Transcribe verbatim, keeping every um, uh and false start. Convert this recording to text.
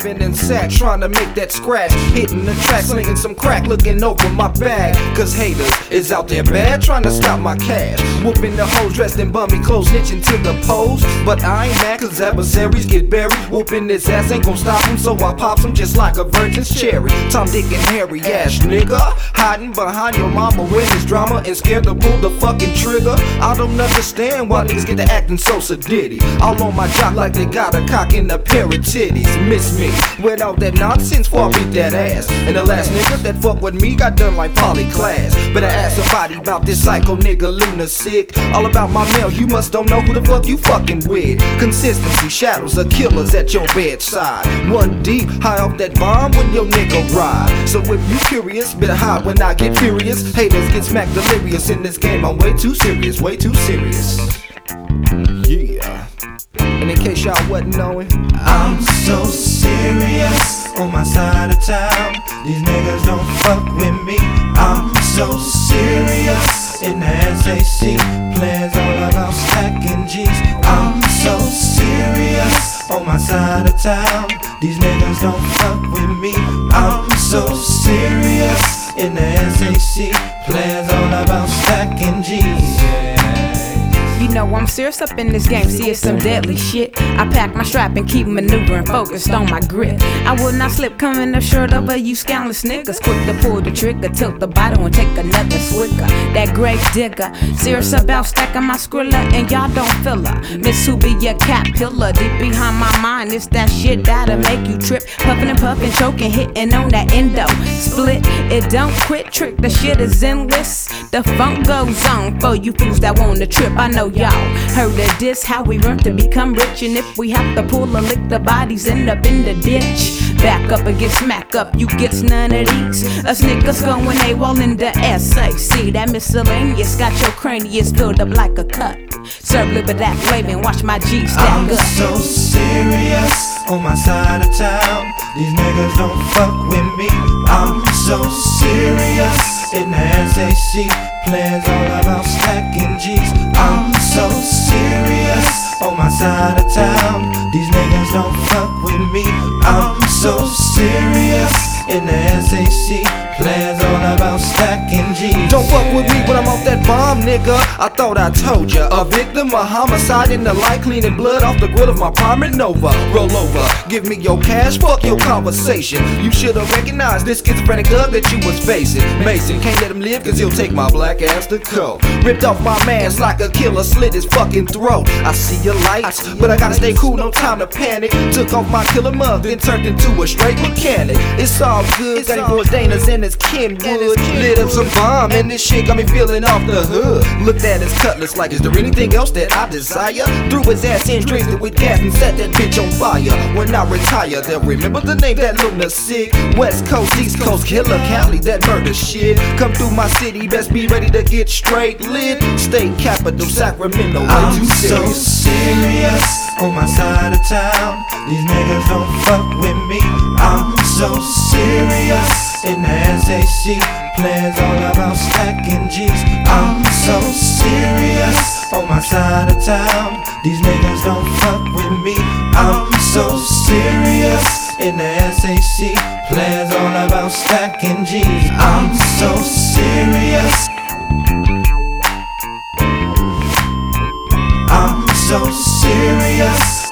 living in sack, trying to make that scratch. Hitting the track, slinging some crack, looking over my bag. Cause haters is out there bad, trying to stop my cash. Whooping the hoes dressed in bummy clothes, snitching to the pose. But I ain't mad cause adversaries get buried. Whooping this ass ain't gon' stop him, so I pops him just like a virgin's cherry. Tom, Dick, and Harry ass nigga, hiding behind your mama when it's drama and scared to pull the fucking trigger. I don't understand why niggas get to acting so sedity. All on my jock like they got a cock in a pair of titties. Miss me with all that nonsense before I beat that ass. And the last nigga that fuck with me got done like poly class. Better ask somebody about this psycho nigga Luna sick. All about my mail, you must don't know who the fuck you fucking with. Consistency, shadows of killers at your bedside. One deep, high off that bomb when your nigga ride. So if you curious, better hide when I get furious. Haters get smacked delirious in this game, I'm way too serious, way too serious. Yeah. And in case y'all wasn't knowing, I'm so serious on my side of town. These niggas don't fuck with me. I'm so serious in the S A C. Plans all about stacking G's. I'm so serious on my side of town. These niggas don't fuck with me. I'm so serious in the S A C. Plans all about stacking G's. Yeah. You know I'm serious up in this game, see it's some deadly shit. I pack my strap and keep maneuvering, focused on my grip. I will not slip, coming the shirt over you scandalous niggas. Quick to pull the trigger, tilt the bottle and take another swigger. That grave digger, serious about stacking my skrilla and y'all don't feel her. Miss who be your cat pillar, deep behind my mind, it's that shit that'll make you trip. Puffin' and puffin', choking, hitting on that endo. Split, it don't quit, trick, the shit is endless. The funk goes on for you fools that wanna trip. I know y'all heard of this, how we run to become rich. And if we have to pull a lick, the bodies end up in the ditch. Back up and get smack up, you gets none of these. Us niggas going AWOL in the S A C. That miscellaneous got your cranius filled up like a cut. Serve liver that flavor and watch my G stack I'm up. I'm so serious on my side of town. These niggas don't fuck with me. I'm so serious in the S A C. Plans all about stacking G's. I'm so serious on my side of town. These niggas don't fuck with me. I'm so serious in the S A C. Plans all about stacking G's. don't fuck with me when I'm off that bomb, nigga. I thought I told ya. A victim of homicide in the light, cleaning blood off the grill of my Prime Nova. Roll over, give me your cash, fuck your conversation. You should've recognized this schizophrenic thug that you was facing. Mason, can't let him live cause he'll take my black ass to coke. Ripped off my mans like a killer, slit his fucking throat. I see your lights, but I gotta stay cool, no time to panic. Took off my killer mug, then turned into a straight mechanic. It's all good, got him boys Dana's and his Kenwood. Lit up some bomb and this shit got me feeling off the hood. Looked at his cutlass like, is there anything else that I desire? Threw his ass in, drizzed it with gas and set that bitch on fire. When I retire, they'll remember the name that Luna sick. West Coast, East Coast, killer Cali, that murder shit. Come through my city, best be ready to get straight lit. State capital, Sacramento, way I'm too so serious. serious on my side of town. These niggas don't fuck with me. I'm so serious in the S A C. Plans all about stacking G's. I'm so serious on my side of town. These niggas don't fuck with me. I'm so serious in the S A C. Plans all about stacking G's. I'm so serious. I'm so serious.